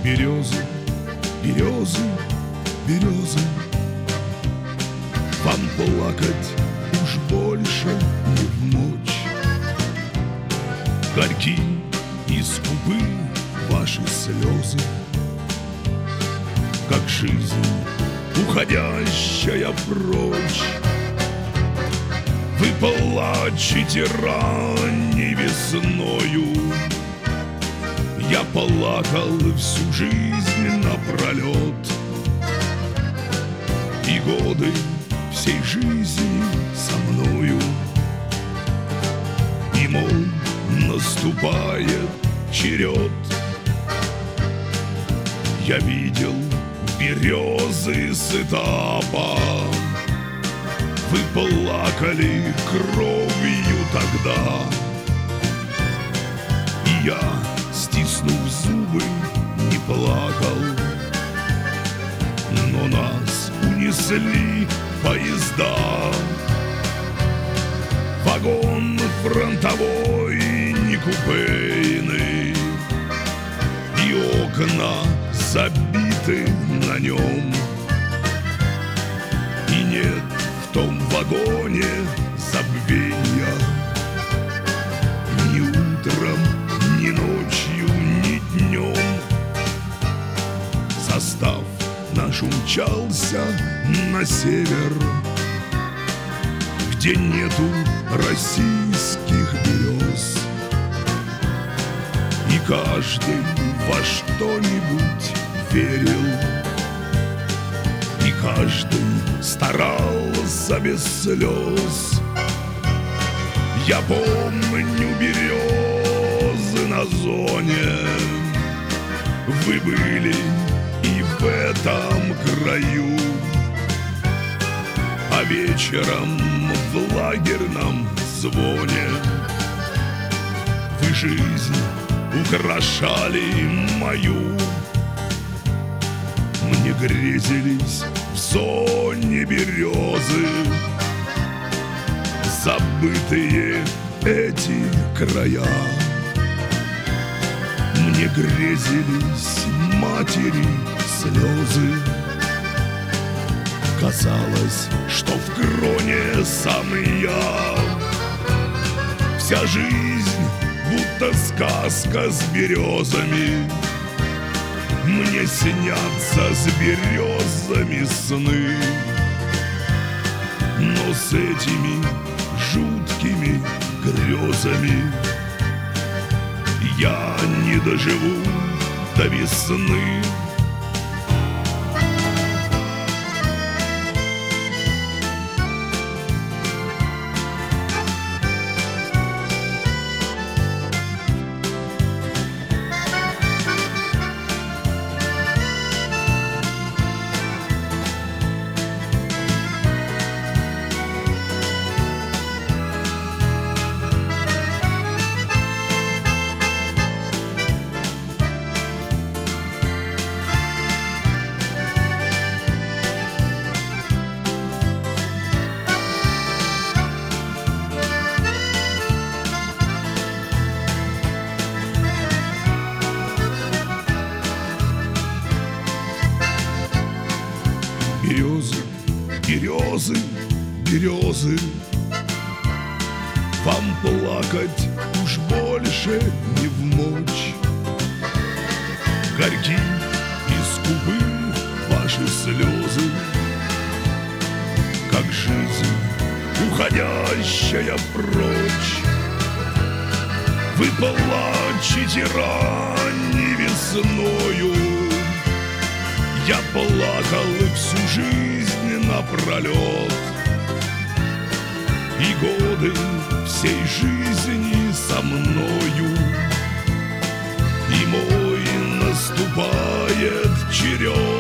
Березы, березы, березы, вам плакать уж больше не вмочь. Горьки и скупы ваши слезы, как жизнь, уходящая прочь. Вы плачете ранней весною, я плакал всю жизнь напролет. И годы всей жизни со мною, и мой наступает черед. Я видел березы с этапа, вы плакали кровью тогда. И я, стиснув зубы, не плакал, но нас унесли поезда. Вагон фронтовой, не купейный, и окна забиты на нем. И нет в том вагоне забвенья ни утром, ни ночью, ни днем. Состав наш умчался на север, где нету российских берез. И каждый во что-нибудь верил, и каждый старался без слез. Я помню березы на зоне, вы были и в этом краю. А вечером в лагерном звоне вы жизнь украшали мою. Мне грезились в зоне березы забытые эти края. Мне грезились матери слезы. Казалось, что в кроне сам я. Вся жизнь будто сказка с березами. Мне снятся с березами сны, но с этими жуткими грезами я не доживу до весны. Березы, березы, березы, вам плакать уж больше не вмочь. Горьки и скупы ваши слезы, как жизнь, уходящая прочь. Вы плачете ранней весною, я плакал всю жизнь напролет. И годы всей жизни со мною, и мой наступает черед.